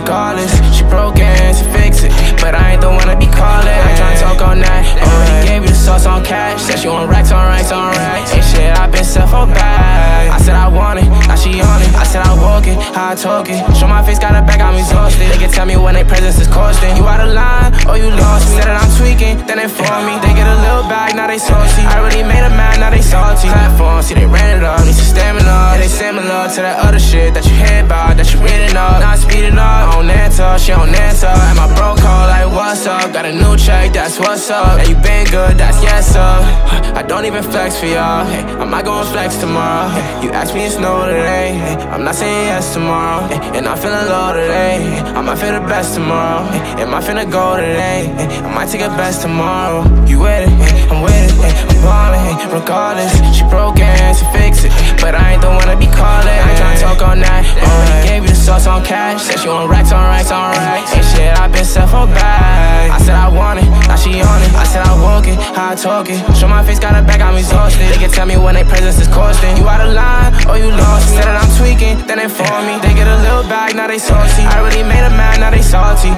regardless. She broke in to fix it, but I ain't the one to be calling. I tryna talk all night, already gave you the sauce on cash. Said she want racks on racks on racks. Ain't shit, I been set for bad. I said I want it, now she on it. I said I walk it, how I talk it. Show my face, got her back, I'm exhausted. They can tell me when their presence is costing. You out of line, or you lost me. Said that I'm tweaking, then they for me. They get a little bag, now they salty. I already made a man, now they salty. Platform, see they ran it up, need some stamina. Yeah, they similar to that other shit that you hear about, that you reading up. Now I speed it up, I don't answer, she don't answer. And my bro call like, what's up? Got a new check, that's what's up. And you been good, that's yes sir. I don't even flex for y'all, hey, I'm not gonna flex tomorrow. Hey, you ask me it's no today, hey, I'm not saying yes tomorrow. Hey, and I'm feeling low today, hey, I might feel the best tomorrow. Hey, am I finna go today? Hey, I might take a best tomorrow. You with it, hey, I'm with it, hey, I'm ballin', hey, regardless. She broke in to fix it, but I ain't the one to be calling. I ain't tryna talk all night, already gave you the sauce on cash. Said she want racks on racks on racks. Ain't shit, I been set for bad. I said I want it, now she on it. I said I walk it, how I talk it. Show my face, got her back, I'm exhausted. They can tell me when their presence is costing. You out of line, or you lost me. Said that I'm tweaking, then they for me. They get a little bag, now they salty. I already made a man, now they salty.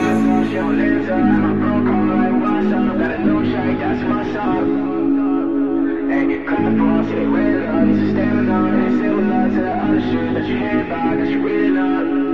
Similar to the other shit that you hear about, that you reading up.